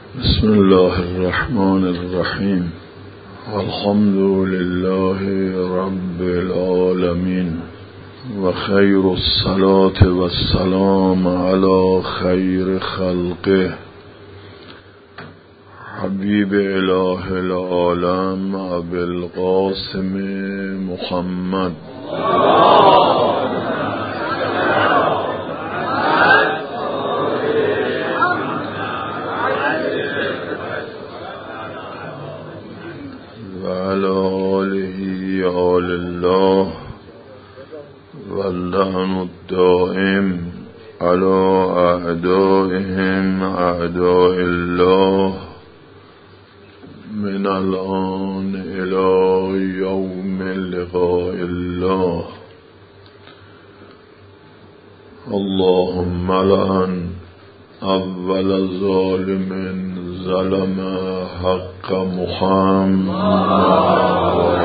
بسم الله الرحمن الرحیم. الحمد لله رب العالمین و خیر الصلاة و السلام علی خیر خلقه حبیب اله العالم ابی القاسم محمد آل الله و اللعن الدائم على اعدائهم اعداء الله من الآن الى یوم لقاء الله. اللهم لعن اول ظالم ظلم حق محمد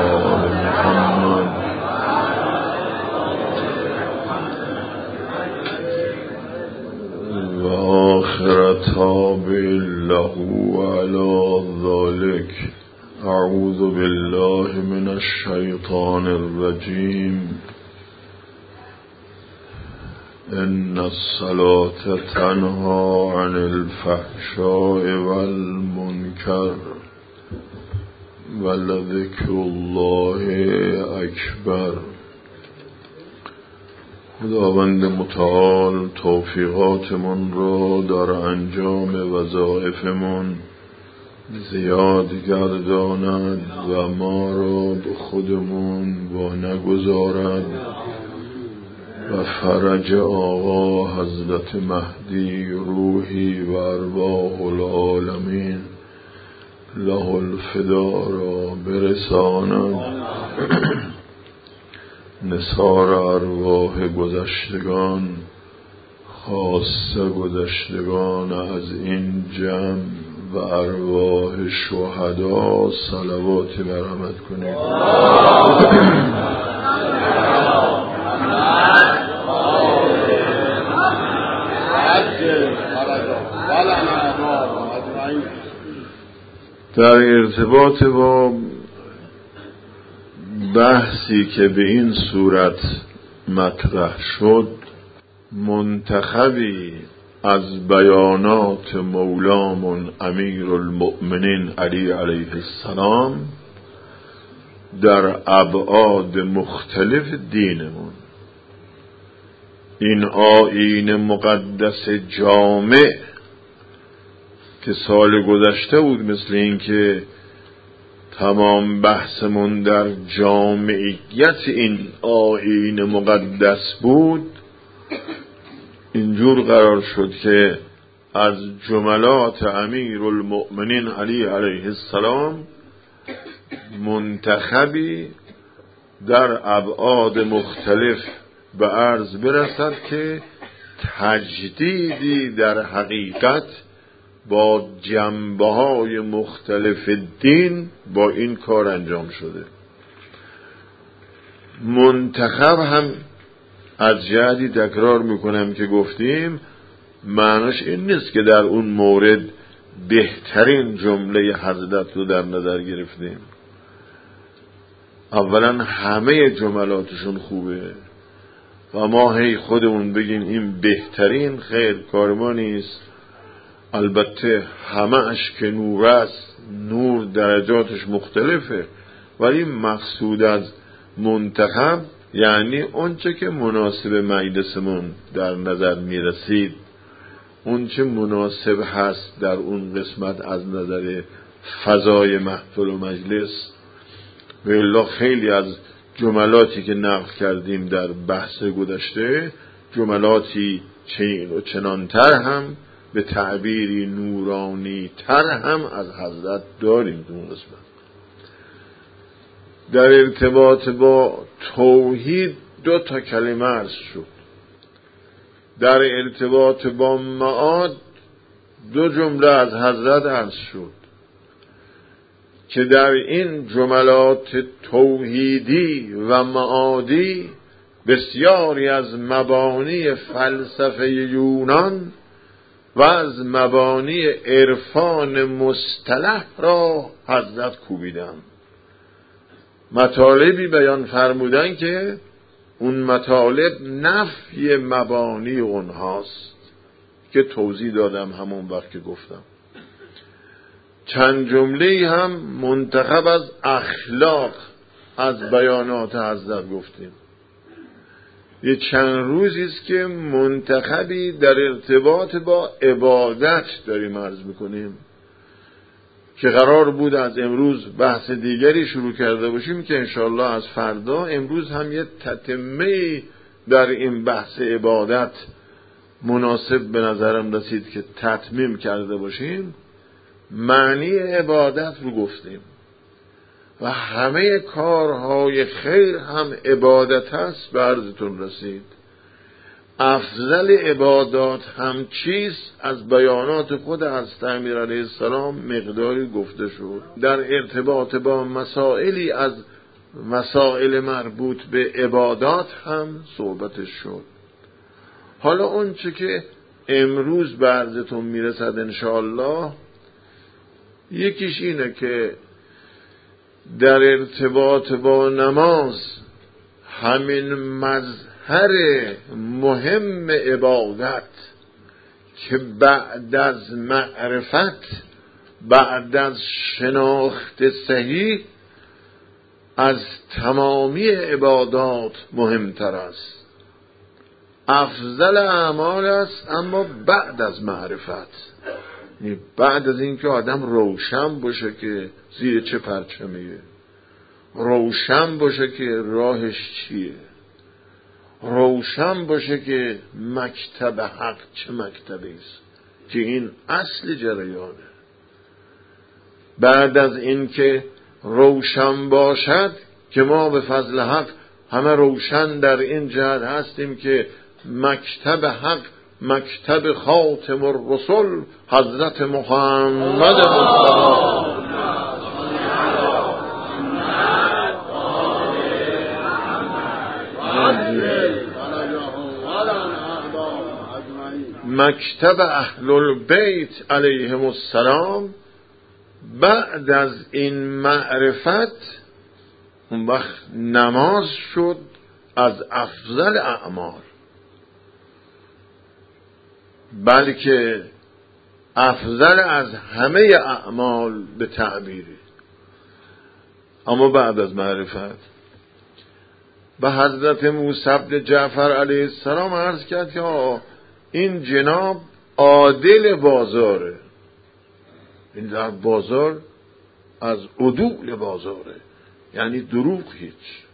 و آخر تابع له على ذلك. اعوذ بالله من الشیطان الرجیم. ان الصلاة تنهى عن الفحشاء والمنکر ولذکر الله اکبر. خداوند متعال توفیقاتمون را در انجام وظایفمون زیاد گرداند و ما را به خودمون وا نگذارد و فرج آقا حضرت مهدی روحی و ارواح العالمین له الفدا را برساند. نثار ارواح گذشتگان خاصه گذشتگان از این جمع و ارواح شهدا صلواتی مرحمت کنید. در ارتباط با بحثی که به این صورت مطرح شد، منتخبی از بیانات مولامون امیر المؤمنین علی علیه السلام در ابعاد مختلف دینمون، این آیین مقدس جامع که سال گذشته بود، مثل این که تمام بحثمون در جامعیت این آیین مقدس بود، اینجور قرار شد که از جملات امیر المؤمنین علی علیه السلام منتخبی در ابعاد مختلف به عرض برسد که تجدیدی در حقیقت با جنبه‌های مختلف دین با این کار انجام شده. منتخب هم از جهتی تکرار میکنم که گفتیم معناش این نیست که در اون مورد بهترین جمله حضرت رو در نظر گرفتیم. اولا همه جملاتشون خوبه و ما هی خودمون بگیم این بهترین، خیر، کار ما نیست. البته همه اش که نور است، نور درجاتش مختلفه، ولی مقصود از منتخب یعنی اونچه که مناسب مجلسمون در نظر میرسید، اونچه مناسب هست در اون قسمت از نظر فضای محفل و مجلس. و الا خیلی از جملاتی که نقل کردیم در بحث گذشته جملاتی چنین و چنانتر هم به تعبیری نورانی تر هم از حضرت داریم. دون قسمت در ارتباط با توحید 2 کلمه عرض شد. در ارتباط با معاد 2 جمله از حضرت عرض شد که در این جملات توحیدی و معادی بسیاری از مبانی فلسفه یونان و از مبانی عرفان مصطلح را حضرت کوبیدن. مطالبی بیان فرمودن که اون مطالب نفی مبانی اونهاست که توضیح دادم همون وقت که گفتم. چند جمله هم منتخب از اخلاق از بیانات حضرت گفتیم. یه چند روزی است که منتخبی در ارتباط با عبادت داریم عرض میکنیم که قرار بود از امروز بحث دیگری شروع کرده باشیم که انشاءالله از فردا. امروز هم یه تتمه در این بحث عبادت مناسب به نظرم رسید که تتمیم کرده باشیم. معنی عبادت رو گفتیم و همه کارهای خیر هم عبادت هست به عرضتون رسید. افضل عبادات هم چیست از بیانات خود حضرت امیر علیه السلام مقداری گفته شد. در ارتباط با مسائلی از مسائل مربوط به عبادات هم صحبتش شد. حالا اون چه که امروز به عرضتون میرسد انشاءالله، یکیش اینه که در ارتباط با نماز همین مظهر مهم عبادت که بعد از معرفت، بعد از شناخت صحیح از تمامی عبادات مهمتر است، افضل اعمال است، اما بعد از معرفت، بعد از اینکه آدم روشن باشه که زیر چه پرچمیه، روشن باشه که راهش چیه، روشن باشه که مکتب حق چه مکتبی است، که این اصل جریانه. بعد از اینکه روشن باشد که ما به فضل حق همه روشن در این جهت هستیم که مکتب حق مکتب خاتم الرسل حضرت محمد مصطفی مکتب اهل البیت علیهم السلام. بعد از این معرفت اون وقت نماز شد از افضل اعمال، بلکه افضل از همه اعمال به تعبیری. اما بعد از معرفت به حضرت موسی بن جعفر علیه السلام عرض کرد که این جناب عادل بازاره، این در بازار از عدول بازاره، یعنی دروغ هیچ،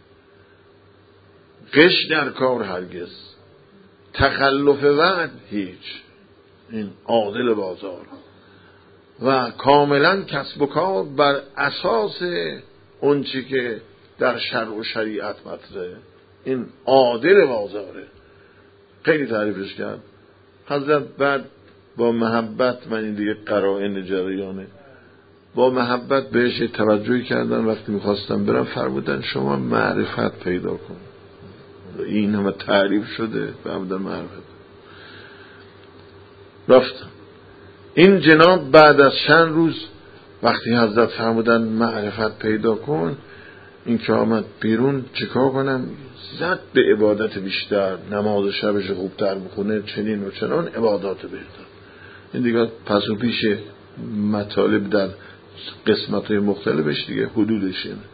غش در کار هرگز، تخلف وعد هیچ، این عادل بازار و کاملا کسب و کار بر اساس اون چی که در شرع و شریعت مطرحه، این عادل بازاره. خیلی تعریفش کرد حضرت. بعد با محبت، من این دیگه قرائن جریانه، با محبت بهش توجهی کردن. وقتی میخواستم برم فرمودن شما معرفت پیدا کن. این همه تعریف شده، فرمودن معرفت. رفتم. این جناب بعد از چند روز وقتی حضرت فرمودن معرفت پیدا کن، این که آمد بیرون چیکار کنم؟ زد به عبادت بیشتر، نماز شبش خوبتر بخونه، چنین و چنان عبادات بهتر. این دیگه پس و پیش مطالب در قسمت‌های مختلفش دیگه حدودش اینه.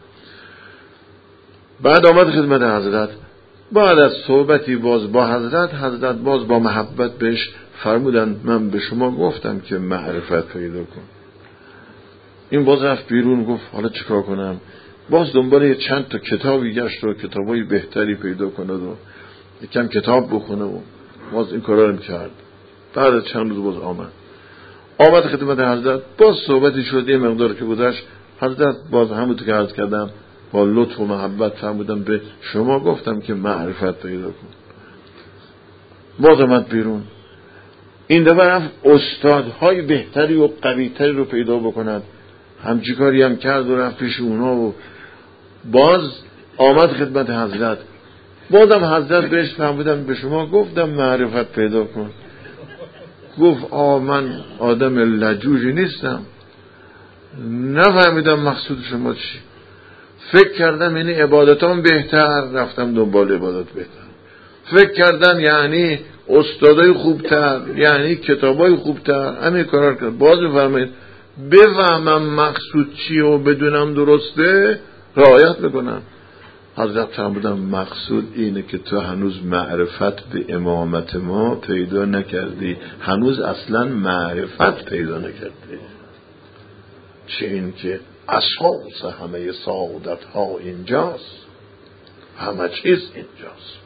بعد آمد خدمت حضرت. بعد از صحبتی باز با حضرت باز با محبت بهش فرمودن من به شما گفتم که معرفت پیدا کن. این باز رفت بیرون، گفت حالا چیکار کنم؟ باز دنبال چند تا کتابی گشت و کتابای بهتری پیدا کنه و یکم کتاب بخونه و باز این کارا رو کرد. بعد از چند روز باز آمد خدمت حضرت. باز صحبتی شد، یه مقدار که گذشت، حضرت باز همونطور که عرض کردم با لطف و محبت فرمودم به شما گفتم که معرفت پیدا کن. باز آمد بیرون. این دفعه رفت استادهای بهتری و قویتری رو پیدا بکند. همچی کاری هم کرد و رفت پیش اونا و باز آمد خدمت حضرت. بازم حضرت بهش فرمودم به شما گفتم معرفت پیدا کن. گفت من آدم لجوجی نیستم، نفهمیدم مقصود شما چی. فکر کردم یعنی عبادتام بهتر، رفتم دنبال عبادت بهتر. فکر کردم یعنی استادای خوبتر، یعنی کتابای خوبتر، همین کارا کرد. باز میفرمایید بفهمم مقصود چیه و بدونم درسته رعایت میکنم. حضرت فرمودن مقصود اینه که تو هنوز معرفت به امامت ما پیدا نکردی، هنوز اصلا معرفت پیدا نکردی. چه این که اساس همه سعادت ها اینجاست، همه چیز اینجاست.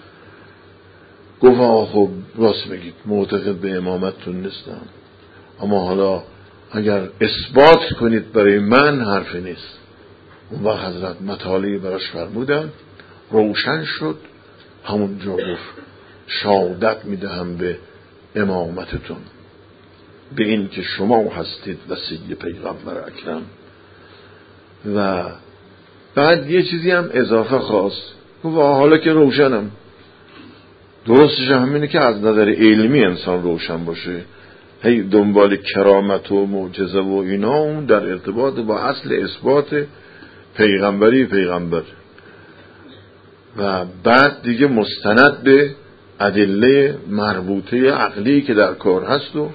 گفت خب راست میگید، معتقد به امامتتون نیستم، اما حالا اگر اثبات کنید برای من حرفی نیست. اون وقت حضرت مطالعی براش فرمودن، روشن شد. همونجا گفت شهادت میدهم به امامتتون، به این که شما هستید وصی پیغمبر اکرم. و بعد یه چیزی هم اضافه خواست، گفت حالا که روشنم، درستش همینه که از نظر علمی انسان روشن باشه، هی دنبال کرامت و معجزه و اینا اون در ارتباط با اصل اثبات پیغمبری پیغمبر و بعد دیگه مستند به ادله مربوطه عقلی که در کار هست. و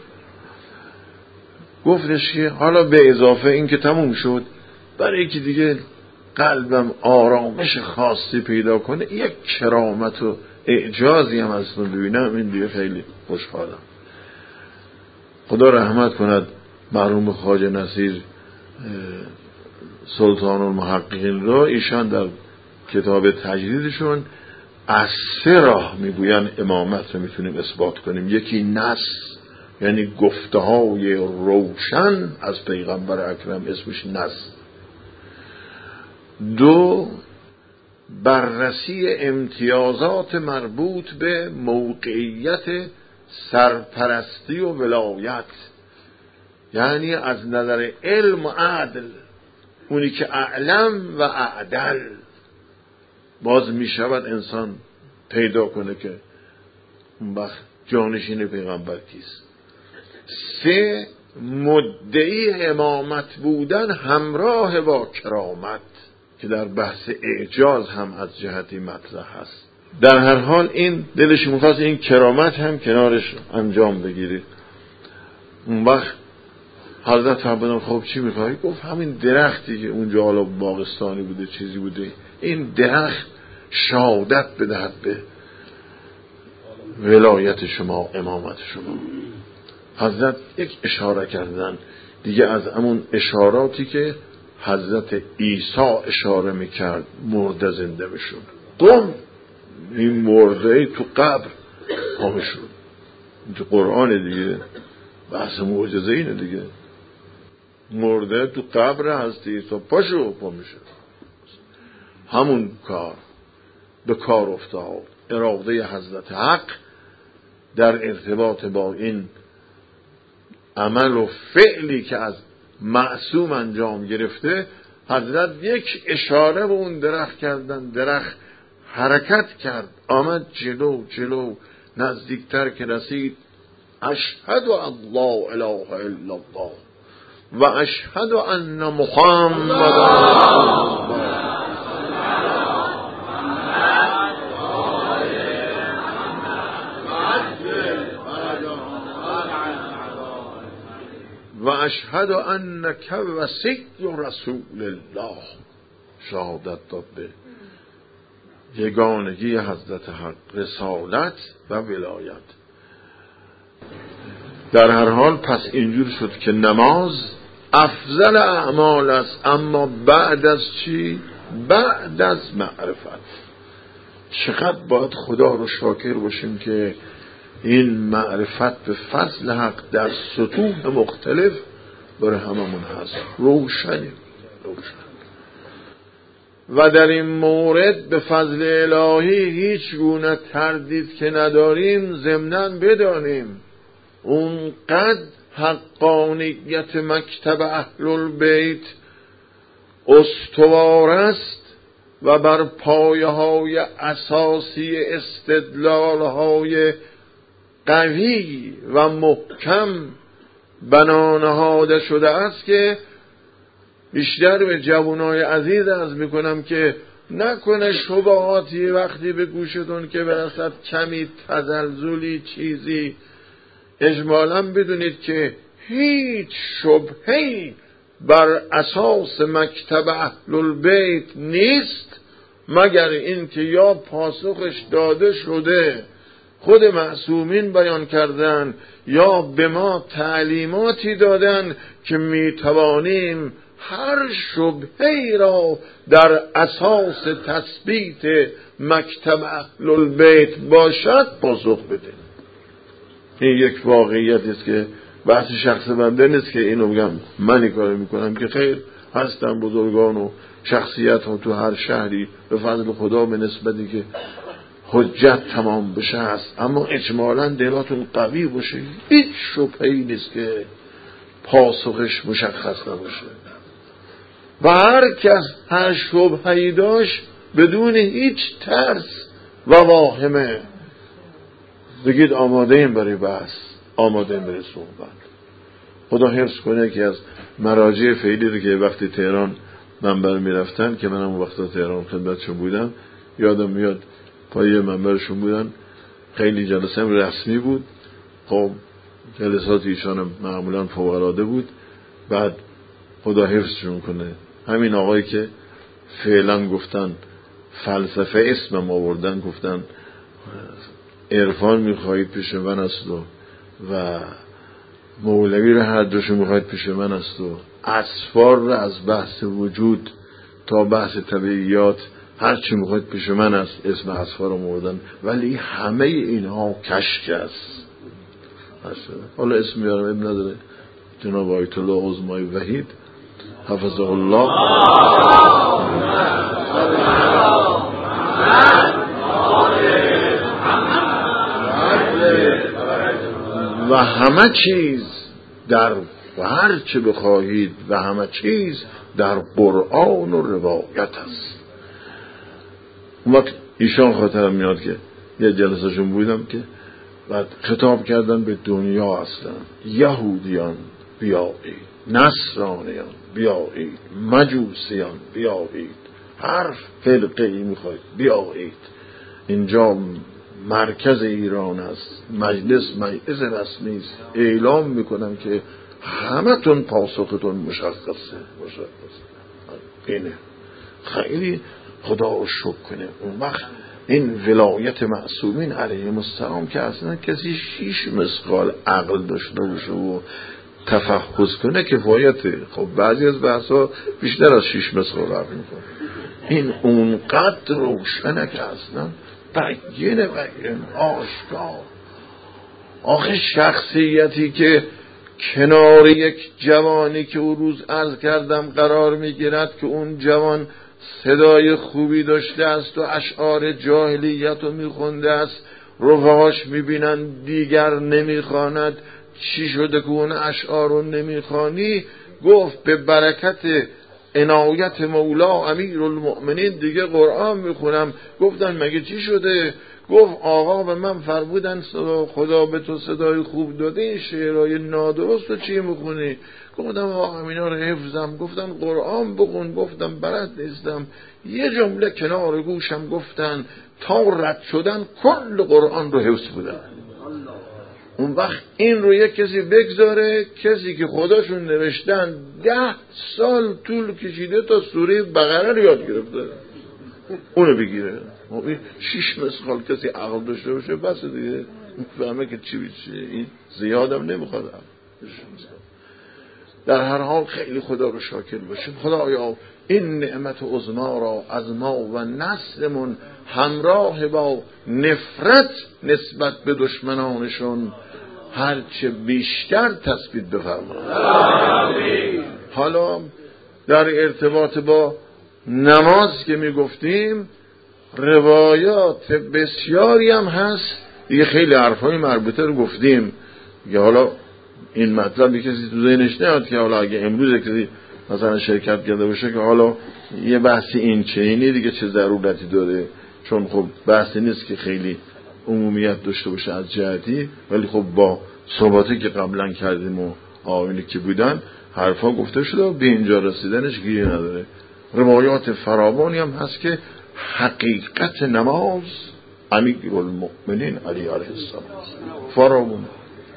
گفتش که حالا به اضافه این که تموم شد، برای که دیگه قلبم آرامش خاصی پیدا کنه، یک کرامت و اعجازی هم از اون ببینم، این دیگه خیلی خوشحالم. خدا رحمت کند مرحوم خواجه نصیر سلطان المحققین را. ایشان در کتاب تجدیدشون از 3 راه میگوین امامت رو میتونیم اثبات کنیم. یکی نص، یعنی گفته های روشن از پیغمبر اکرم، اسمش نص. 2 بررسی امتیازات مربوط به موقعیت سرپرستی و ولایت، یعنی از نظر علم و عدل، اونی که اعلم و اعدل، باز می شود انسان پیدا کنه که اون وقت جانشین پیغمبر کیست. 3 مدعی امامت بودن همراه با کرامت، که در بحث اعجاز هم از جهتی مطرح هست. در هر حال این دلش می‌خواست این کرامت هم کنارش انجام بگیره. اون وقت حضرت فرمودن خب چی می‌خوای؟ گفت همین درختی که اونجا حالا باغستانی بوده چیزی بوده، این درخت شهادت بدهد به ولایت شما، امامت شما. حضرت یک اشاره کردن دیگه از همون اشاراتی که حضرت عیسی اشاره میکرد، مرده زنده میشد. قم، این مرده تو قبر قام شد. این تو قرآن دیگه، بحث معجزه اینه دیگه. مرده تو قبر حضرت عیسی پاشو قام میشه. همون کار به کار افتاد. اراده حضرت حق در ارتباط با این عمل و فعلی که از معصوم انجام گرفته، حضرت یک اشاره به اون درخت کردن. درخت حرکت کرد، آمد جلو نزدیکتر که رسید، اشهد ان لا اله الا الله و اشهد ان محمد رسول الله و اشهد انک وصی رسول الله. شهادت داد به یگانگی حضرت حق، رسالت و ولایت. در هر حال پس اینجور شد که نماز افضل اعمال است، اما بعد از چی؟ بعد از معرفت. چقدر باید خدا رو شاکر باشیم که این معرفت به فضل حق در سطوح مختلف برای هممون هست، روشنه. و در این مورد به فضل الهی هیچ گونه تردید که نداریم، ضمناً بدانیم اونقدر حقانیت مکتب اهل البیت استوار است و بر پایه‌های اساسی استدلال‌های قوی و محکم بنا نهاده شده است که بیشتر به جوانای عزیز عرض میکنم که نکنه شبهاتی وقتی به گوشتون که برسد کمی تزلزلی چیزی، اجمالاً بدونید که هیچ شبهه‌ای بر اساس مکتب اهل البیت نیست مگر این که یا پاسخش داده شده خود معصومین بیان کردن یا به ما تعلیماتی دادن که میتوانیم هر شبهه‌ای را در اساس تثبیت مکتب اهل البیت باشد پاسخ بدیم. این یک واقعیتی است که بحث شخص بنده نیست که اینو بگم من این کارو میکنم، که خیر هستن بزرگان و شخصیت ها تو هر شهری به فضل خدا به نسبتی که حجت تمام بشه هست، اما اجمالاً دلاتون قوی باشه، هیچ شبهه‌ای نیست که پاسخش مشخص نباشه و هر کس هر شبهه‌ای داشت بدون هیچ ترس و واهمه بگید آماده ایم برای بحث، آماده ایم برای صحبت. خدا حفظ کنه که از مراجع فعلی رو که وقتی تهران منبر میرفتن که منم وقتا تهران خدمتشون بودم یادم میاد پای منبرشون بودن، خیلی جلسه رسمی بود، خب جلسات ایشان معمولا فوق‌العاده بود. بعد خدا حفظشون کنه همین آقایی که فعلا گفتن فلسفه اسمم آوردن، گفتن عرفان میخواهید پیش من است و مولوی رو هر دوشو میخواهید پیش من است و اسفار رو از بحث وجود تا بحث طبیعیات هر چی میخواهید پیش من است، اسم اسفار رو موردن، ولی همه اینها کشک است. حالا اسم میارم ابن نداره، جناب آیت الله عظمای وحید حفظه الله و همه چیز در هر چه بخواهید و همه چیز در قرآن و روایت است. اون وقت ایشان خاطرم میاد که یه جلسهشون بودم که بعد خطاب کردن به دنیا اصلا، یهودیان بیایید، نصرانیان بیایید، مجوسیان بیایید، هر فرقه ای میخواید بیایید، اینجا مرکز ایران است، مجلس رسمی است، اعلام میکنم که همتون پاسختون مشخصه. اینه خیلی خدا رو شکر کنه. اون وقت این ولایت معصومین علیهم السلام که اصلا کسی 6 مثقال عقل داشته باشه و تفحص کنه کفایته. خب بعضی از بحثا بیشتر از 6 مثقال عقل میکنه، این اونقدر روشنه که اصلا بین آشکار. آخه شخصیتی که کنار یک جوانی که او روز عرض کردم قرار میگیرد که اون جوان صدای خوبی داشته است و اشعار جاهلیت رو میخونده است، رفقاش میبینن دیگر نمیخواند، چی شده که اون اشعار رو نمیخوانی؟ گفت به برکت عنایت مولا امیر المؤمنین دیگه قرآن میخونم. گفتن مگه چی شده؟ گفت آقا به من فرمودن خدا به تو صدای خوب داده، این شعرهای نادرست رو چی میخونی؟ گفتم آقا اینا رو حفظم. گفتن قرآن بخون. گفتم بلد نیستم. یه جمله کنار گوشم گفتن تا رد شدن کل قرآن رو حفظ بودن. اون وقت این رو یک کسی بگذاره، کسی که خداشون نوشتن 10 سال طول کشیده تا سوره بقره رو یاد گرفته، اونو بگیره. 6 مثقال کسی عقل داشته باشه بس دیگه فهمه که چی بیشه. این زیادم نمیخواد. در هر حال خیلی خدا رو شاکر باشیم. خدایا این نعمت عظما را از ما و نسلمون همراه با نفرت نسبت به دشمنانشون هرچه بیشتر تثبیت بفرما. حالا در ارتباط با نماز که میگفتیم روایات بسیاری هم هست دیگه، خیلی حرفای مربوطه رو گفتیم دیگه. حالا این مطلب کسی تو ذهنش نیاد که حالا اگه امروز کسی مثلا شرکت کرده باشه که حالا یه بحثی این چه اینی دیگه چه ضرورتی داره، چون خب بحثی نیست که خیلی عمومیت داشته باشه از جهتی، ولی خب با صحباتی که قبلا کردیم و آیینی که بودن حرفا گفته شده و به اینجا رسیدنش گیری نداره. روایات فراوانی هم هست که حقیقت نماز امیرالمؤمنین علی علیه السلام فراوان.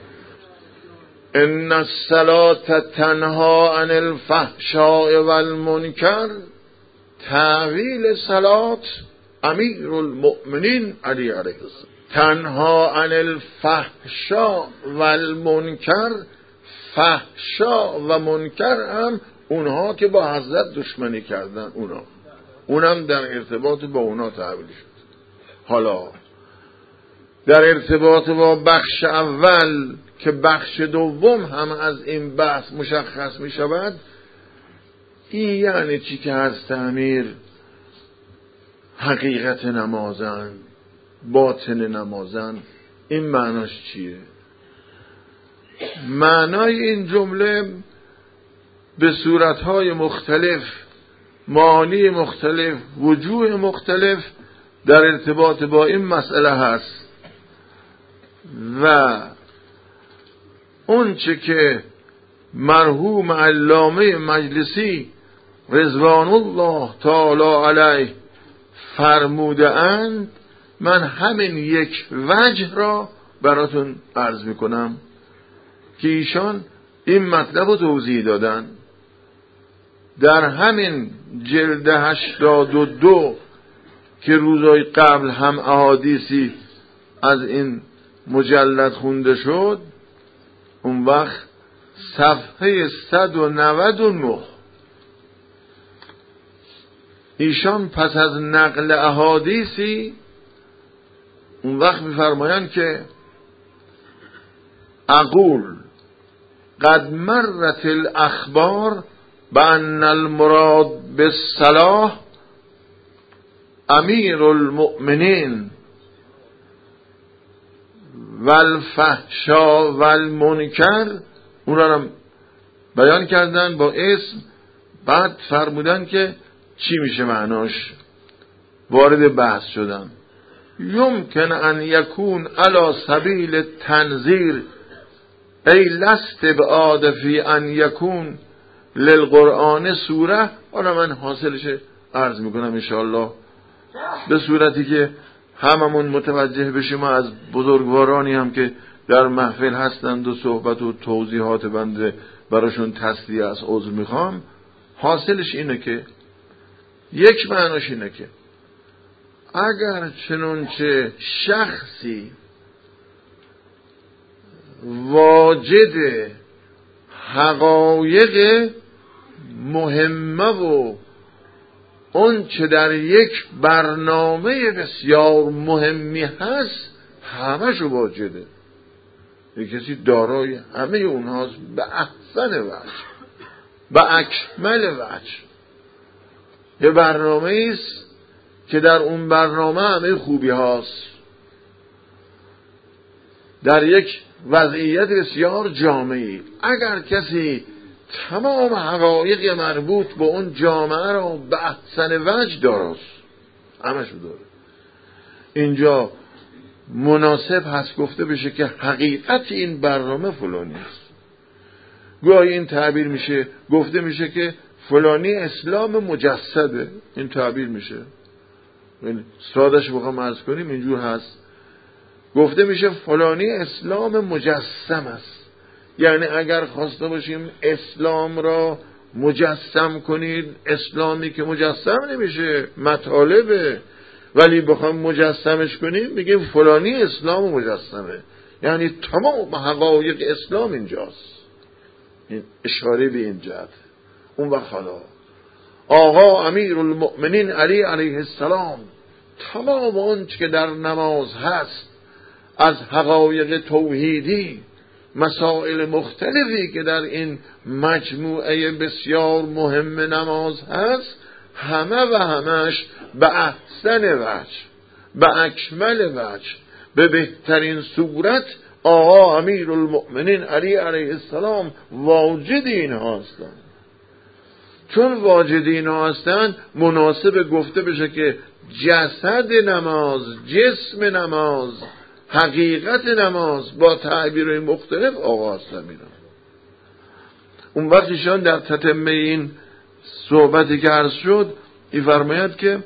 ان الصلاة تنها عن الفحشاء والمنکر، تعویل صلات امیرالمؤمنین علی علیه السلام. تنها عن الفحشاء والمنکر، فحشا و منکر هم اونها که با حضرت دشمنی کردن، اونم در ارتباط با اونا تعبیل شد. حالا در ارتباط با بخش اول که بخش دوم هم از این بحث مشخص می شود، این یعنی چی که هست امیر حقیقت نمازن، باطن نمازن، این معناش چیه؟ معنای این جمله به صورتهای مختلف، معانی مختلف، وجوه مختلف در ارتباط با این مسئله هست و اون چه که مرحوم علامه مجلسی رضوان الله تعالی علیه فرموده اند، من همین یک وجه را براتون عرض میکنم که ایشان این مطلب رو توضیح دادن. در همین جلد 82 که روزهای قبل هم احادیثی از این مجلد خونده شد، اون وقت صفحه 199 ایشان پس از نقل احادیثی اون وقت می‌فرمایند که اقول قد مرت الاخبار بان المراد بالصلاح امیر المؤمنین والفحشاء والمنکر، اون را هم بیان کردن با اسم، بعد فرمودن که چی میشه معناش، وارد بحث شدن. یمکن ان یکون علی سبیل تنظیر ای لست بعاد فی ان یکون للقرآن سوره. حالا من حاصلش عرض میکنم انشاءالله به صورتی که هممون متوجه بشیم، از بزرگوارانی هم که در محفل هستند و صحبت و توضیحات بنده براشون تسلیه از عذر میخوام. حاصلش اینه که یک معناش اینه که اگر چنانچه شخصی واجد حقایق مهمه و اون چه در یک برنامه بسیار مهمی هست همشو واجده، یک کسی دارای همه اونهاست به احسن وجه، به اکمل وجه، یه برنامه است که در اون برنامه همه خوبی هاست، در یک وضعیت بسیار جامعی. اگر کسی تمام حقایق مربوط به اون جامعه را به احسن وجه داراست، همشو داره، اینجا مناسب هست گفته بشه که حقیقت این برنامه فلانی است. گاهی این تعبیر میشه، گفته میشه که فلانی اسلام مجسده، این تعبیر میشه، سادش بخوام عرض کنیم اینجور هست، گفته میشه فلانی اسلام مجسم است. یعنی اگر خواسته باشیم اسلام را مجسم کنید، اسلامی که مجسم نمیشه، مطالبه، ولی بخوام مجسمش کنیم بگیم فلانی اسلام مجسمه، یعنی تمام حقایق اسلام اینجاست. این اشاره به این جهت. اون وقت حالا آقا امیر المؤمنین علی علیه السلام تمام آنچه که در نماز هست از حقایق توحیدی، مسائل مختلفی که در این مجموعه بسیار مهم نماز هست، همه و همش به احسن وجه، به اکمل وجه، به بهترین صورت آقا امیر المؤمنین علی علیه السلام واجد اینها هستند. چون واجد اینها هستند مناسب گفته بشه که جسد نماز، جسم نماز، حقیقت نماز با تعبیر مختلف آغاز می‌کنه. اون وقت ایشان در تتمه این صحبتی که عرض شد می‌فرماید که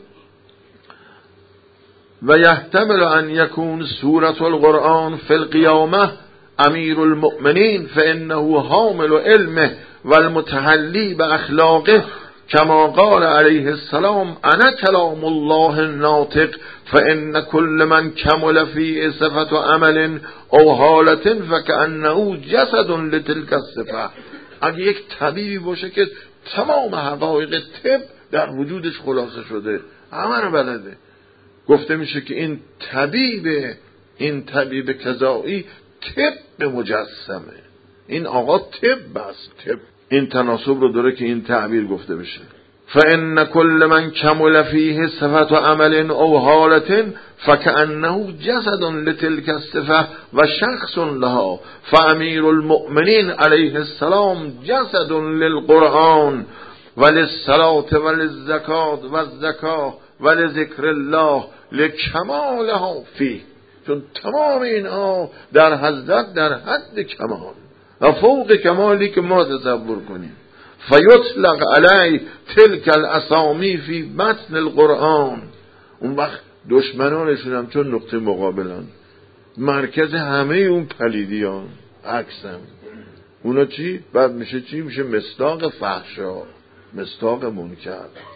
و یحتمل ان یکون سورة القرآن فی القیامه امیر المؤمنین فانه حامل علمه والمتحلی باخلاقه كما قال علیه السلام انا کلام الله الناطق فان كل من كمل فی صفة عمل او حالة فكأنه جسد لتلك الصفة. اگه یک طبیبی باشه که تمام حقایق طب در وجودش خلاصه شده، همه رو بلده، گفته میشه که این طبیب کذایی طب مجسمه. این آقا طب است. طب این تناسب رو داره که این تعبیر گفته بشه. فإن كل من كمل فيه صفة عمل أو حالة فكأنه جسد لتلك الصفة وشخص لها فأمير المؤمنين عليه السلام جسد للقرآن وللصلاة وللزكاة والزكاة ولذكر الله لکمالها فيه. چون تمام اینها در حد کمال و فوق کمالی که ما تصور کنیم. فیطلق علی تلک الاسامی فی متن القرآن. اون وقت دشمنانشون هم چون نقطه مقابلن، مرکز همه اون پلیدیان عکسن. اونا چی؟ بعد میشه چی؟ میشه مصداق فحشا، مصداق منکر.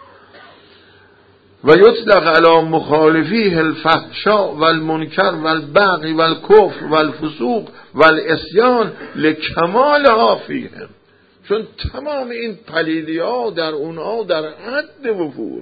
و یطلق علی مخالفیه الفحشاء والمنکر والبغی والکفر والفسوق والعصیان لکمالها فیهم. چون تمام این پلیدی ها در اونها در حد وفور،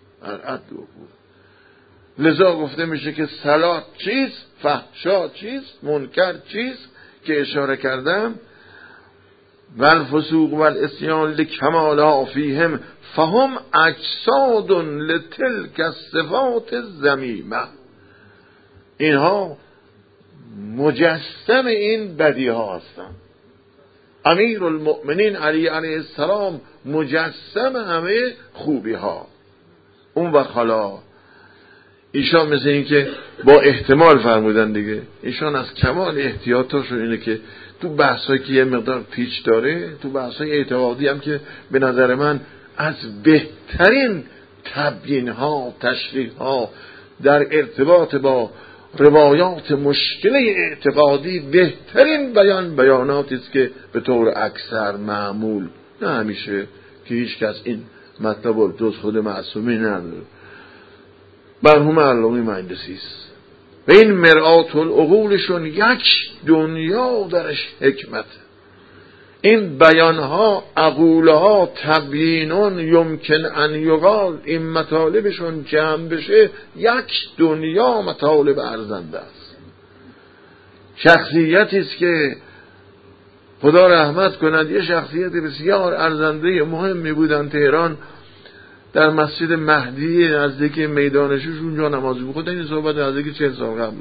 لذا گفته میشه که صلات چیست، فحشا چیست، منکر چیست که اشاره کردم، والفسوق والعصیان لکمالها فیهم فهم اجساد لتلک الصفات الذمیمه. اینها مجسم این بدی ها هستند. امیر المؤمنین علی علیه السلام مجسم همه خوبی ها. اون وقت حالا ایشان مثل این که با احتمال فرمودن دیگه، ایشان از کمال احتیاطشون اینه که تو بحثایی که یه مقدار پیچ داره، تو بحثای اعتقادی هم که به نظر من از بهترین تبیین ها، تشریح ها در ارتباط با روایات مشکله اعتقادی، بهترین بیاناتی است که به طور اکثر معمول، نه همیشه که هیچ کس این مطلب جز خود معصومی نداره، مرحوم علامه مهندسی است. و این مرآت العقولشون یک دنیا درش حکمت. این بیانها، عقولها، تبیینون یمکن ان یقال، این مطالبشون جمع بشه یک دنیا مطالب ارزنده است. شخصیتی است که خدا رحمت کند، یه شخصیت بسیار ارزنده مهمی بودن تهران، در مسجد مهدی نزدیک میدانشوش اونجا نماز می‌خوندن. این صحبت نزدیک 40 سال قبل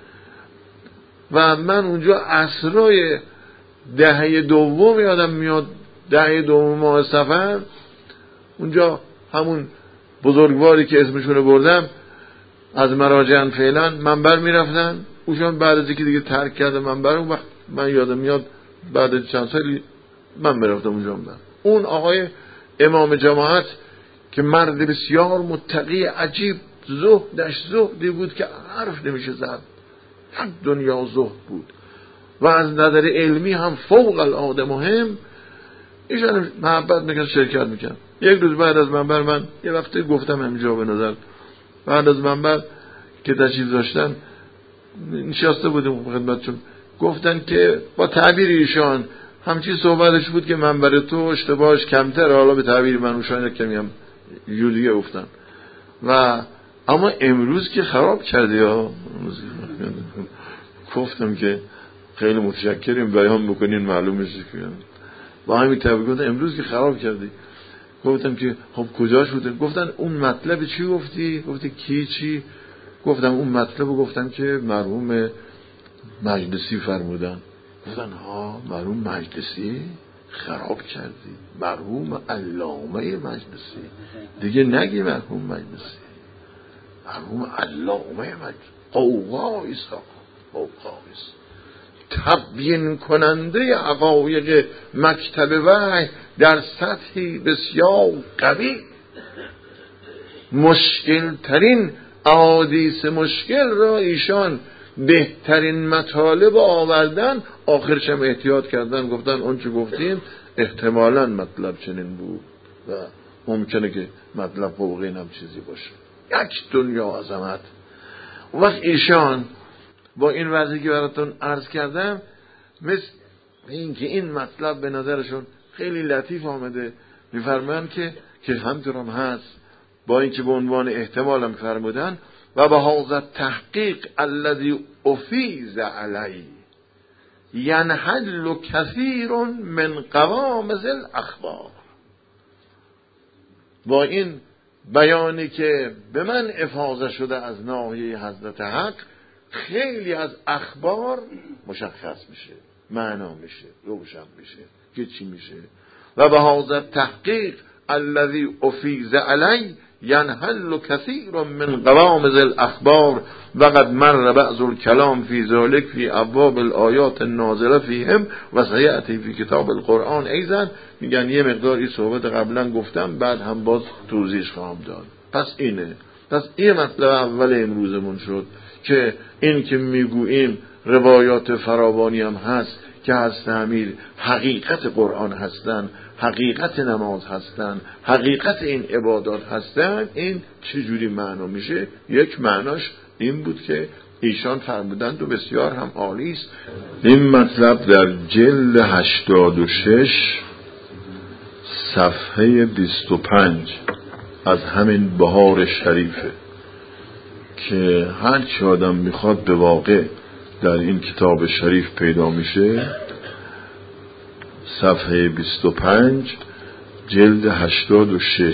و من اونجا عصرای دهه دوم یادم میاد، دهه دوم ماه صفر، اونجا همون بزرگواری که اسمشونو بردم از مراجعن فعلا منبر میرفتن، اوشان بعد از اینکه دیگه ترک کرده منبر، اون وقت من یادم میاد بعد چند سالی من میرفتم اونجا. اون آقای امام جماعت که مرد بسیار متقی عجیب، زهدی بود که حرف نمیشه زد، هم دنیا زهد بود و از نظر علمی هم فوق العاده مهم. ایشان محبت میکرد، شرکت میکرد. یک روز بعد از منبر، من یه وقتی گفتم همینجا به نظر، بعد از منبر که تشریف داشتن نشسته بودیم خدمتشون، گفتن که با تعبیر ایشان همچین صحبتش بود که منبر تو اشتباهش کمتر، حالا به تعبیر من اوشان کمی هم یودیه گفتن و اما امروز که خراب کردی ها. گفتم که خیلی متشکریم، بیان بکنین معلومه که با همین تعبیر گفتن امروز که خراب کردی. گفتم که خب کجاش بوده؟ گفتن اون مطلب چی گفتی؟ گفتی کی چی؟ گفتم اون مطلب گفتم که مرحوم مجلسی فرمودن. گفتن ها مرحوم مجلسی خراب کردی، مرحوم علامه مجلسی، دیگه نگی مرحوم مجلسی، مرحوم علامه مجلسی. قوقا ایسا فوق‌آمیز، تبیین کننده حقایق مکتب وحی در سطحی بسیار قوی. مشکل ترین احادیث مشکل را ایشان بهترین مطالب آوردن، آخرش هم احتیاط کردن، گفتن اون چه گفتیم احتمالاً مطلب چنین بود و ممکنه که مطلب فوق این هم چیزی باشه. یک دنیا عظمت. وقت ایشان با این وضعی که براتون عرض کردم، مثل این که این مطلب به نظرشون خیلی لطیف آمده، میفرمایند که همطور هم هست، با اینکه به عنوان احتمال هم فرمودن و به هذا تحقیق الذی افیض علی ینحل کثیر من قوامض الاخبار. با این بیانی که به من افاضه شده از ناحیه حضرت حق، خیلی از اخبار مشخص میشه، معنا میشه، روشن میشه که چی میشه. و به هذا تحقیق الذی افیض علی ینحل کثیر من قوامض الاخبار و قد مر بعض الکلام فی ذلک فی ابواب الآیات النازله فیهم و سیأتی فی کتاب القرآن ایضا. میگن یه مقدار این صحبت قبلا گفتم، بعد هم باز توضیح خواهم داد. پس این مطلب اول امروزمون شد که این که میگوییم روایات فراوانی هم هست که از تعمیر حقیقت قرآن هستن، حقیقت نماز هستن، حقیقت این عبادات هستن، این چجوری معنا میشه؟ یک معناش این بود که ایشان فرمودند و بسیار هم عالی است. این مطلب در جلد 86 صفحه 25 از همین بهار شریفه که هر چی آدم میخواد به واقع در این کتاب شریف پیدا میشه. صفحه 25 جلد 86،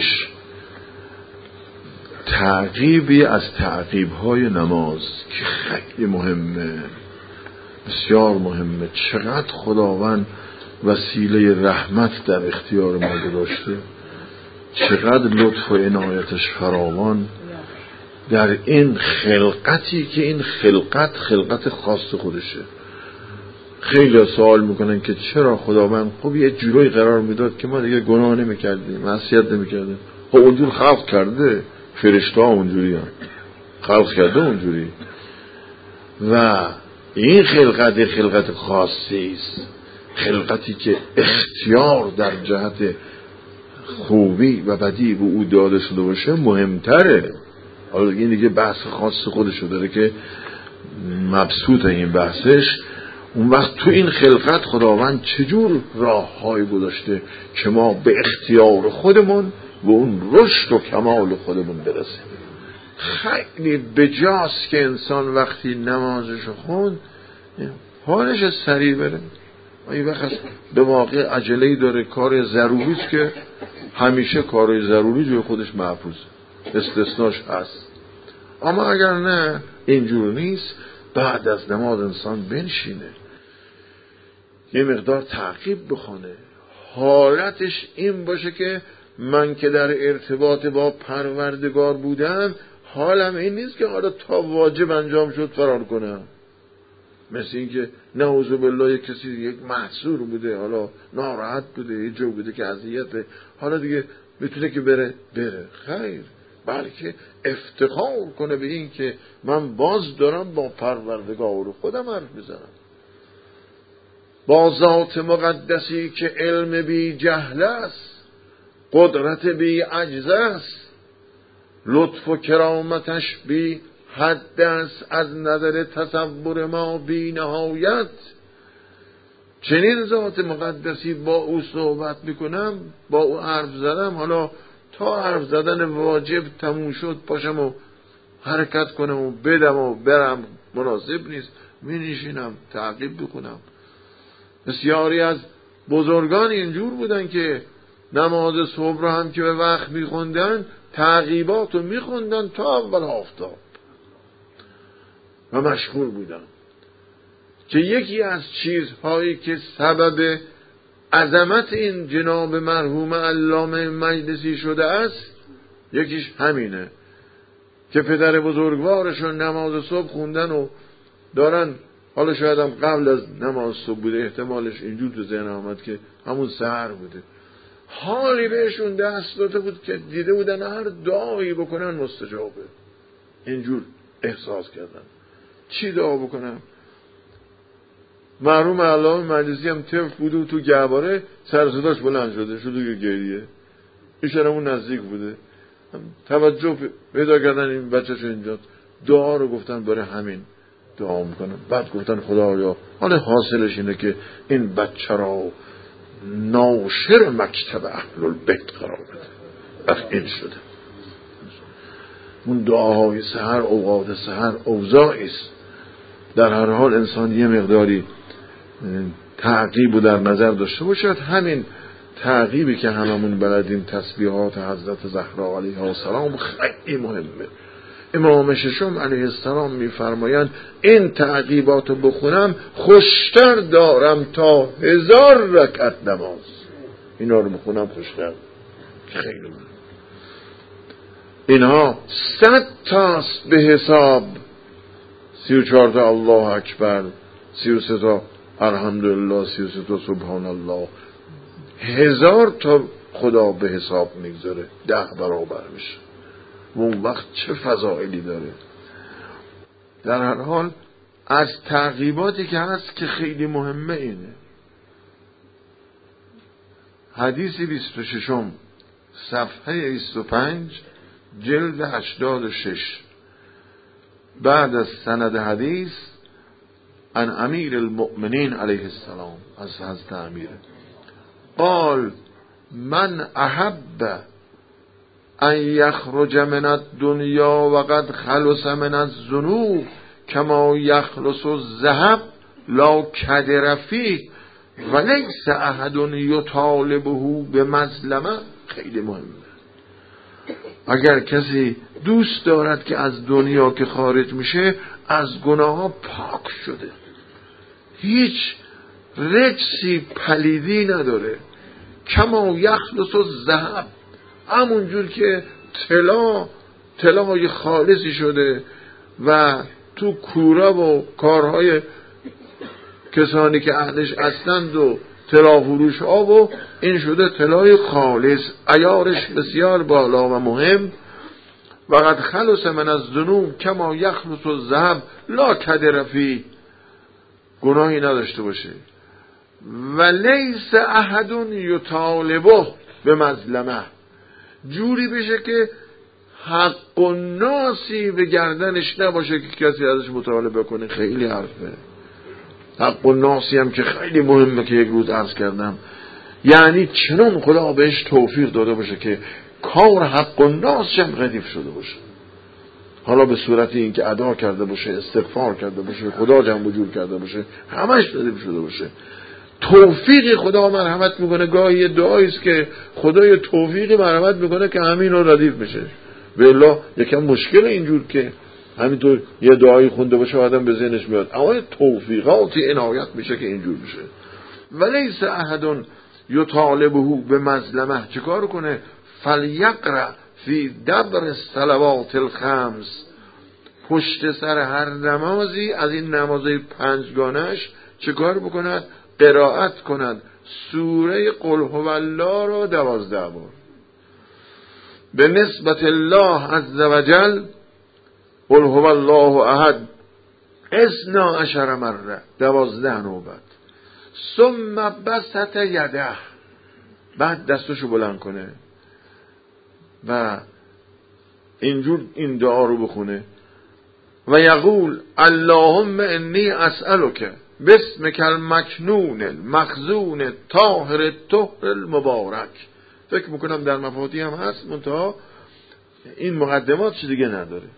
تعقیبی از تعقیب‌های نماز که خیلی مهمه، بسیار مهمه. چقدر خداوند وسیله رحمت در اختیار ما گذاشته، چقدر لطف و عنایتش فراوان در این خلقتی که این خلقت خاص خودشه. خیلی سوال میکنن که چرا خداوند خب یه جورایی قرار میداد که ما دیگه گناه نمیکردیم، معصیت نمیکردیم. خب اونجور خلق کرده، فرشته ها اونجوری هم خلق کرده اونجوری. و این خلقت خاصی است، خلقتی که اختیار در جهت خوبی و بدی به او داده شده باشه مهمتره. حالا این دیگه بحث خاص خودشو داره که مبسوط این بحثش. اون وقت تو این خلقت خداوند چجور راه‌های گذاشته که ما به اختیار خودمون و اون رشد و کمال خودمون برسیم. خیلی بجاست که انسان وقتی نمازشو خوند حالش سریع بره، این وقت به واقع عجله‌ای داره، کار ضروریست که همیشه کارهای ضروری جوی خودش محفوظ، استثناش هست. اما اگر نه اینجور نیست، بعد از نماز انسان بنشینه یه مقدار تعقیب بخونه، حالتش این باشه که من که در ارتباط با پروردگار بودم حالم این نیست که حالا تا واجب انجام شد فرار کنم. مثل این که نعوذ بالله کسی یک محصور بوده، حالا ناراحت بوده، یه جو بوده که اذیته، حالا دیگه میتونه که بره. خیر، بلکه افتخار کنه به این که من باز دارم با پروردگار خودم حرف میزنم، با ذات مقدسی که علم بی جهل است، قدرت بی عجز است، لطف و کرامتش بی حد است، از نظر تصور ما بی نهایت. چنین ذات مقدسی با او صحبت میکنم، با او حرف زدم، حالا تا حرف زدن واجب تموم شد پاشم و حرکت کنم و بدم و برم مناسب نیست، می نشینم تعقیب بکنم. بسیاری از بزرگان اینجور بودن که نماز صبح رو هم که به وقت میخوندن، تعقیبات رو میخوندن تا اول آفتاب و مشغول بودن. که یکی از چیزهایی که سبب عظمت این جناب مرحوم علامه مجلسی شده است، یکیش همینه که پدر بزرگوارشون نماز صبح خوندن و دارن حالا شاید هم قبل از نماز صبح بوده، احتمالش اینجور تو ذهن آمد که همون سحر بوده. حالی بهشون دست داده بود که دیده بودن هر دعایی بکنن مستجابه. اینجور احساس کردن. چی دعا بکنم؟ مرحوم علامه مجلسی هم طفل بوده و تو گهواره سر صداش بلند شده که گریه. ایشون اون نزدیک بوده، توجه پیدا کردن این بچه‌شو اینجا، دعا رو گفتن برای همین دعا میکنن. بعد گفتن خدایا حالا حاصلش اینه که این بچه را ناشر مکتب اهل البیت قرار بده. وقت این شده. اون دعاهای سحر، اوقات سحر اوضاعی است. در هر حال انسان یه مقداری تعقیب رو در نظر داشته باشد. همین تعقیبی که هممون بلدیم، تسبیحات حضرت زهرا علیها السلام خیلی مهمه. امام ششم علیه السلام میفرمایند این تعقیبات رو بخونم خوشتر دارم تا 1000 رکعت نماز. اینا رو بخونم خوشتر. خیلی مهمه. اینها 100 تاست به حساب. 34 تا الله اکبر، 33 تا الحمدلله، 33 تا سبحان الله، 1000 تا خدا به حساب میگذاره، 10 برابر میشه. اون وقت چه فضائلی داره. در هر حال از تعقیباتی که هست که خیلی مهمه اینه. حدیث 26 صفحه 25 جلد 86 بعد از سند حدیث عن امیر المؤمنین علیه السلام، از حضرت امیر قال من احب ان یخرج من الدنیا وقد خلص من الذنوب کما یخلص الذهب لا کدر فیه ولیس احد یطالبه بمظلمه. خیلی مهمه. اگر کسی دوست دارد که از دنیا که خارج میشه از گناه ها پاک شده، هیچ رجسی پلیدی نداره، کما یخلص الذهب، همونجور که طلای خالصی شده و تو کوره و کارهای کسانی که اهلش هستند و طلا فروش ها و این شده طلای خالص، عیارش بسیار بالا و مهم. وقد خلص من الذنوب کما یخلص الذهب لا کدر فیه، گناهی نداشته باشه. و لیس احد یطالبه بمظلمه، جوری بشه که حق و ناسی به گردنش نباشه که کسی ازش مطالبه کنه. خیلی حرفه. حق و ناسی هم که خیلی مهمه که یک روز عرض کردم، یعنی چنان خدا بهش توفیق داده باشه که کار حق و ناس هم ردیف شده باشه، حالا به صورتی این که ادا کرده باشه، استغفار کرده باشه، خدا جمع و جور کرده باشه، همش ردیف شده باشه. توفیق خدا مرحمت میکنه. گاهی دعایی است که خدای توفیقی مرحمت میکنه که همین رو ردیف بشه. والله یکم مشکل اینجور که همینطور یه دعایی خونده باشه آدم به ذهنش میاد، اما توفیقاتی عنایت میشه که اینجور بشه. ولیس احد یطالبه بمظلمه، چیکار کنه؟ فلیقرأ فی دبر الصلوات الخمس، پشت سر هر نمازی از این نمازهای 5گانش چیکار بکند؟ قرائت کند سوره قل هو الله را 12 بار. به نسبت الله عز وجل قل هو الله احد 12 مره، 12 نوبت. ثم بسط یده، بعد دستشو بلند کنه و اینجور این دعا رو بخونه و یقول اللهم انی اسألک باسمک المکنون المخزون الطاهر الطهر المبارک. فکر میکنم در مفاتیح هم هست، منتها این مقدمات چیز دیگه نداره.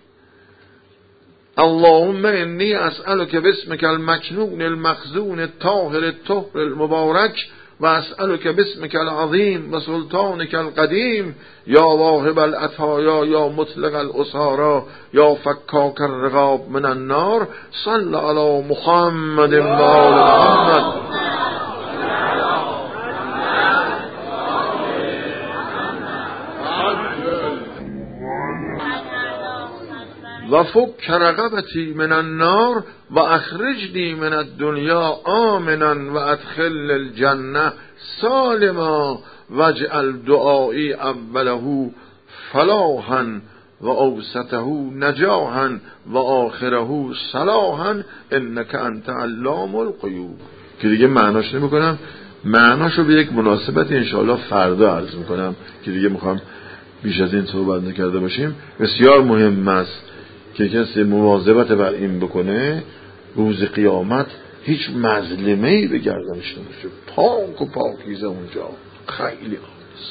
اللهم انی اسألک باسمک المکنون المخزون الطاهر الطهر المبارک و اسألک باسمک العظیم و سلطانک القدیم یا واهب العطایا یا مطلق الاسارا یا فکاک الرقاب من النار صل علی محمد و آل محمد. و فک رقبتی من النار و اخرجنی من الدنیا آمنا و ادخل الجنه سالما واجعل دعایی اوله فلاحا و اوسطه نجاحا و آخره صلاحا انک انت علام الغیوب. که دیگه معناش نمیکنم، معناشو به یک مناسبت انشاءالله فردا عرض میکنم که دیگه میخوام بیش از این صحبت نکرده باشیم. بسیار مهم است که کسی مواظبت بر این بکنه روز قیامت هیچ مظلمه‌ای به گردنش نمیشه، پاک و پاکیزه اونجا خیلی است.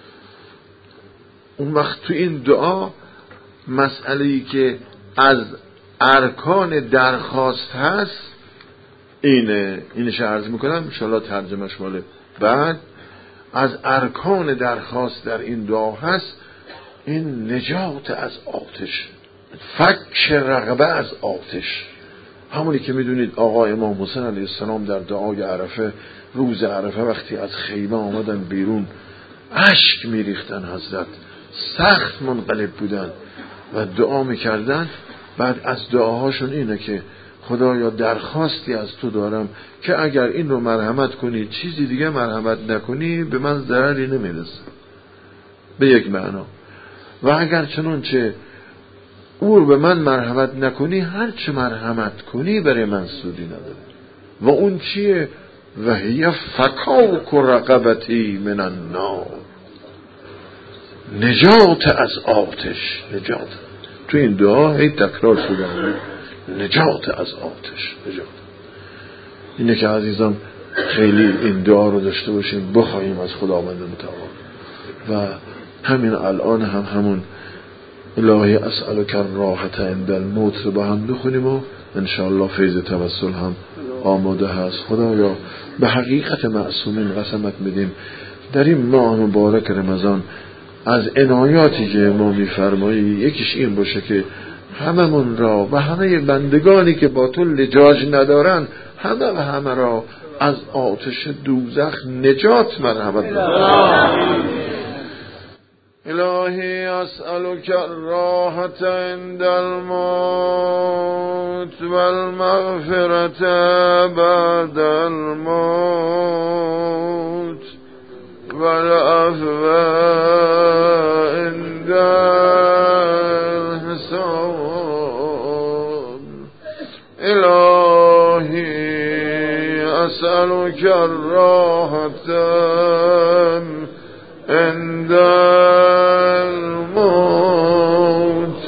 اون وقت تو این دعا مسئله‌ای که از ارکان درخواست هست اینش عرض میکنم انشاءالله ترجمهش مال بعد. از ارکان درخواست در این دعا هست این نجات از آتش، فک رغبه از آتش. همونی که میدونید آقا امام حسین علیه السلام در دعای عرفه، روز عرفه وقتی از خیمه آمدن بیرون اشک میریختن، حضرت سخت منقلب بودن و دعا میکردن. بعد از دعاهاشون اینه که خدایا درخواستی از تو دارم که اگر این رو مرحمت کنی چیزی دیگه مرحمت نکنی به من ضرری نمیرسه، به یک معنا، و اگر چنانچه او رو به من مرحمت نکنی هر چه مرحمت کنی برای من سودی نداره. و اون چیه؟ و هی فکاک رقبتی من النار، نجات از آتش. نجات تو این دعا هی تکرار شده، نجات از آتش، نجات. اینه که عزیزان خیلی این دعا رو داشته باشیم، بخواهیم از خداوند متعال. و همین الان همون الهی اسألک الراحة عند الموت رو با هم بخونیم و انشاءالله فیض توسل هم آماده هست. خدایا به حقیقت معصومین قسمت میدیم در این ماه مبارک رمضان از عنایاتی که ما میفرمایی یکیش این باشه که هممون را و همه بندگانی که با تو لجاج ندارن همه را از آتش دوزخ نجات مرحمت بده. الهی اسألک الراحة عند الموت والمغفرة بعد الموت والعفو عند الحساب. الهی اسألک الراحة عند الموت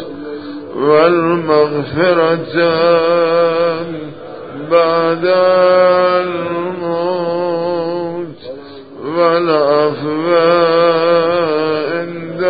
والمغفرة بعد الموت والعفو عند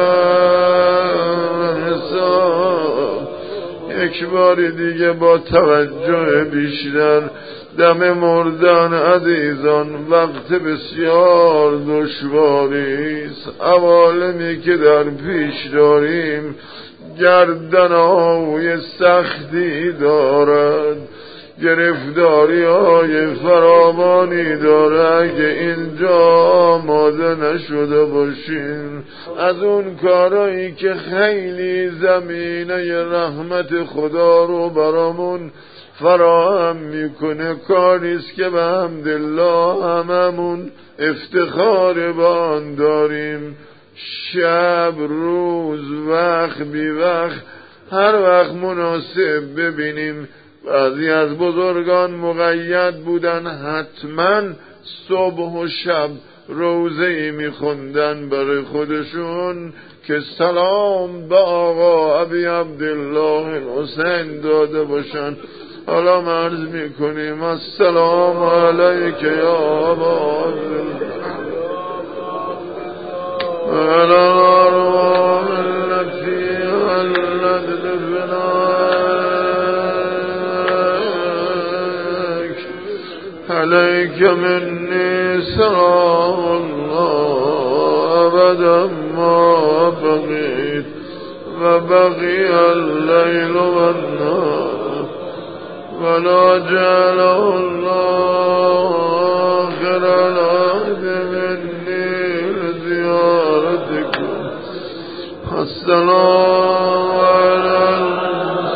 الحساب. یک بار دیگه با توجه بیشتر دم مردن عزیزان وقت بسیار دشواری است. عوالمی که در پیش داریم گردنهای سختی دارد، گرفتاری های فراوانی داره. اگه اینجا آماده نشده باشین از اون کارهایی که خیلی زمینه رحمت خدا رو برامون فراهم میکنه، کاریست که به حمدالله هممون افتخار به آن داریم. شب روز وقت بی وقت هر وقت مناسب ببینیم. بعضی از بزرگان مقید بودن حتما صبح و شب روزه‌ای میخوندن برای خودشون که سلام به آقا ابی عبدالله الحسین داده باشن. حالا عرض میکنیم السلام علیک یا ابا عبدالله علی الارواح التي حلت بفنائك عليك مني سلام الله أبدا ما بقيت وبقي الليل والنهار ولا جعله الله آخر العهد مني لزيارتكم. السلام على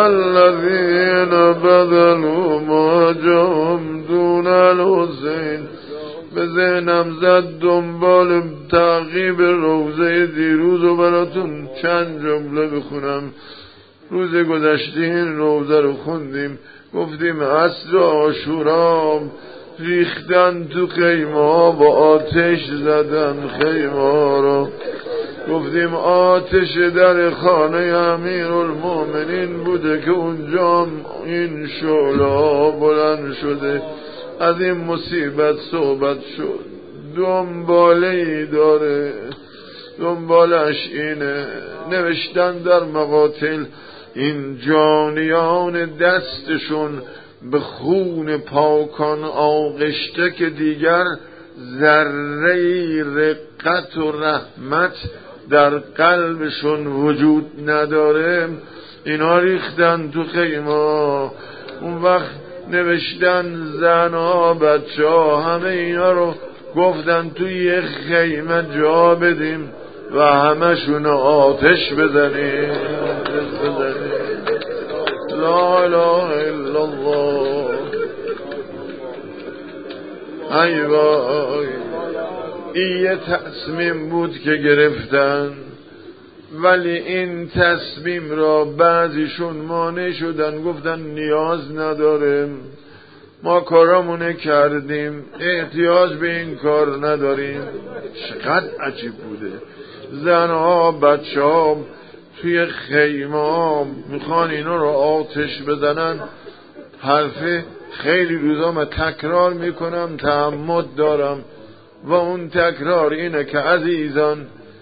الذین بدلوا ما جاءهم دون الحسین. به ذهنم زد دنبال تعقیب روزه دیروز و براتون چند جمله بخونم. روز گذشته این روزه رو خوندیم، گفتیم عصر عاشورا ریختن تو خیمه ها، با آتش زدن خیمه ها رو. گفتیم آتش در خانه امیرالمومنین بوده که اونجا این شعله ها بلند شده. از این مصیبت صحبت شد. دنباله‌ای داره، دنبالش اینه. نوشتن در مقاتل این جانیان دستشون به خون پاکان آغشته که دیگر ذره رقت و رحمت در قلبشون وجود نداره، اینا ریختن تو خیمه. اون وقت نوشتن زنها بچه ها همه اینا رو گفتن توی یه خیمه جا بدیم و همشون آتش بزنیم. لا اله الا الله. ای وای، این یه تصمیم بود که گرفتن، ولی این تصمیم را بعضیشون مانع شدن، گفتن نیاز نداریم، ما کارامونه کردیم، احتیاج به این کار نداریم. چقدر عجیب بوده. زنها بچه ها توی خیمه ها میخوان اینا رو آتش بزنن. حرف خیلی روزا من تکرار میکنم، تعمد دارم و اون تکرار اینه که عزیزان،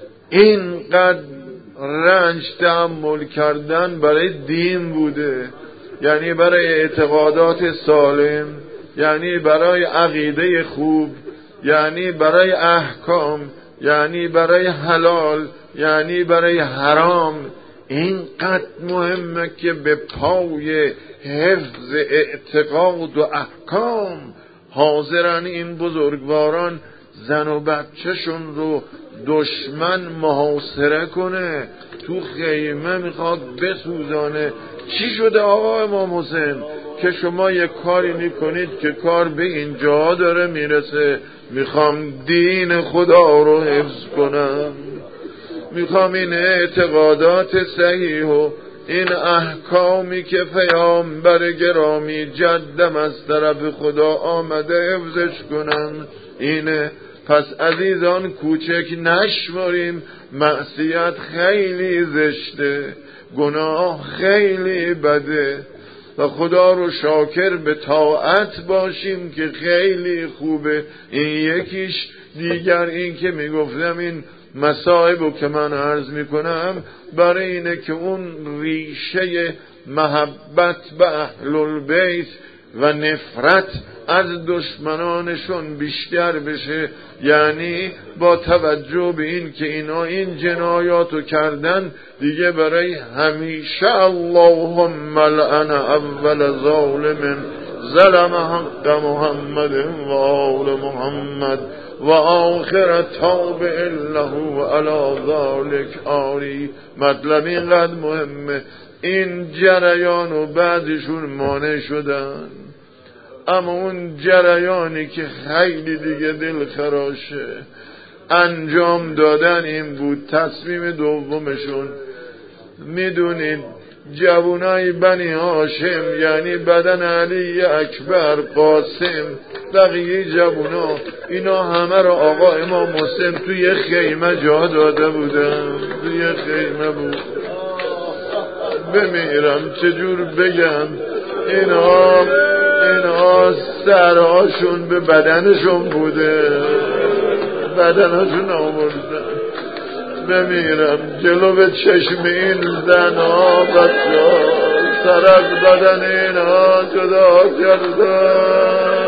اینقدر رنج تحمل کردن برای دین بوده، یعنی برای اعتقادات سالم، یعنی برای عقیده خوب، یعنی برای احکام، یعنی برای حلال، یعنی برای حرام. اینقدر مهمه که به پای حفظ اعتقاد و احکام حاضرن این بزرگواران زن و بچهشون رو دشمن محاصره کنه، تو خیمه میخواد بسوزانه. چی شده آقا امام حسین که شما یک کاری میکنید که کار به اینجا داره میرسه؟ میخوام دین خدا رو حفظ کنم، میخوام این اعتقادات صحیح و این احکامی که پیامبر گرامی جدم از طرف خدا آمده حفظش کنم. اینه. پس عزیزان کوچک نشماریم، معصیت خیلی زشته، گناه خیلی بده و خدا رو شاکر به طاعت باشیم که خیلی خوبه. این یکیش. دیگر این که میگفتم این مصائبو که من عرض میکنم برای اینه که اون ریشه محبت به اهل البیت و نفرت از دشمنانشون بیشتر بشه. یعنی با توجه به این که اینا این جنایاتو کردن، دیگه برای همیشه اللهم لعن اول ظالم ظلم حق محمد و آل محمد و آخر تابع له و علی ذلک آری. مطلب اینقدر مهمه. این جریان و بعضیشون مانع شدن، اما اون جریانی که خیلی دیگه دل خراشه انجام دادن این بود. تصمیم دومشون، میدونید جوانای بنی هاشم، یعنی بدن علی اکبر، قاسم، بقیه جوانا، اینا همه رو آقا امام حسین توی خیمه جا داده بودن. توی خیمه بود. بمیرم چجور بگم، اینا سرهاشون به بدنشون بوده، بدنشون آوردن. بمیرم جلو به چشم این زنها بچه ها سر از بدن اینا جدا کردن.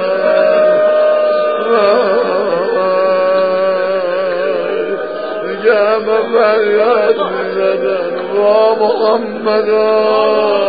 دیگه همه فریاد میزدن وا محمد